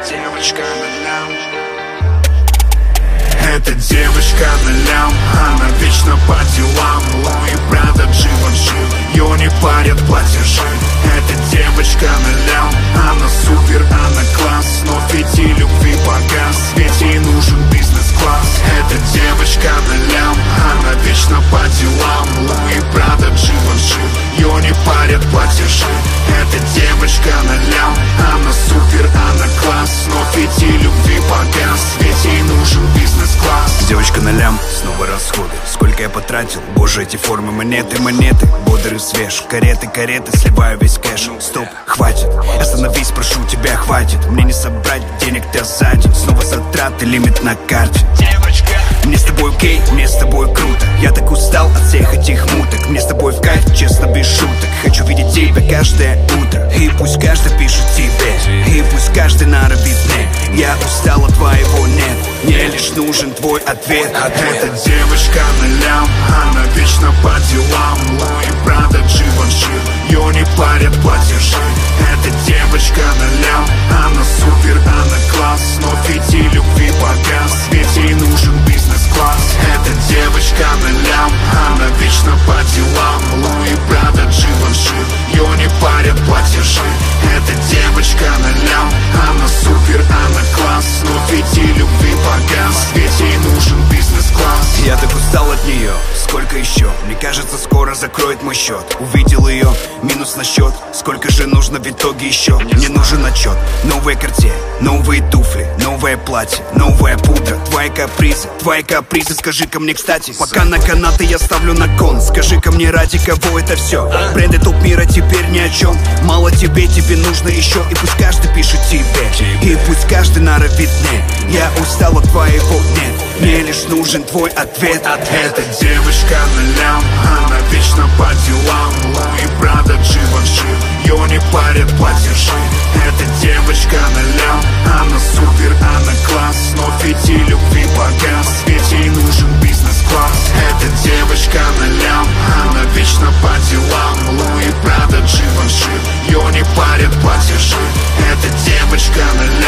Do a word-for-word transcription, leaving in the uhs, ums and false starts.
девочка нулям. Эта девочка нулям, она вечно по делам. Луи Прада, Givenchy, ее не парят платежи. Эта девочка нулям, она супер, она класс. Но в пяти любви погас, ведь ей нужен бизнес-класс. Эта девочка нулям, она вечно по делам. Луи Прада, Givenchy, ее не парят платежи. Эта девочка нулям, она супер, она класс. Но в пяти любви погас, ведь ей нужен бизнес-класс. Девочка нулям, снова расходы. Сколько я потратил, боже, эти формы, монеты, монеты. Бодрый, свеж, кареты, кареты, сливаю весь кэш. Стоп, хватит, остановись, прошу тебя, хватит. Мне не собрать денег-то сзади. Снова затраты, лимит на карте. Девочка, мне с тобой окей, мне с тобой круто. Я так устал от всех этих муток. Мне с тобой в кайф, честно, без шуток. Хочу видеть тебя каждое утро. И пусть каждый пишет тебе, и пусть каждый норовит мне. Я устал от твоего нет, мне лишь нужен твой ответ. Эта девочка нулям, она вечно по делам. Луи Прада, Givenchy, ее не парят платежи. Эта девочка нулям, она супер, она класс. Но в пяти любви погас, ведь ей нужен бизнес-класс. Эта девочка нулям, она вечно по делам. Луи Прада, Givenchy, ее не парят платежи. Эта девочка нулям, она супер, она класс. Но в пяти любви погас, ведь ей нужен бизнес-класс. Я так устал от нее, сколько еще? Мне кажется, скоро закроет мой счет. Увидел ее, минус на счет. Сколько же нужно в итоге еще? Мне нужен отчет. Новые карте, новые туфли, новое платье, новая пудра. Твои капризы, твои капризы, скажи-ка мне, кстати. Пока на канаты я ставлю на кон. Скажи-ка мне, ради кого это все? Бренды топ мира теперь ни о чем. Мало тебе, тебе нужно еще. И пусть каждый пишет тебе, и пусть каждый норовит мне. Я устал от твоего нет, мне лишь нужен твой ответ. Эта девочка нулям, она вечно по делам. Луи Прада, Givenchy, ее не парят платежи. Эта девочка нулям, она супер, она класс. Но в пяти любви погас, ведь ей нужен бизнес-класс. Эта девочка нулям, она вечно по делам. Луи Прада, Givenchy, ее не парят платежи. Эта девочка нулям.